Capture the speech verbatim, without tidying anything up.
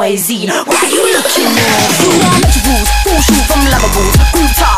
noisy. Why you looking at? You want rituals, full shoot from lavables, group talk.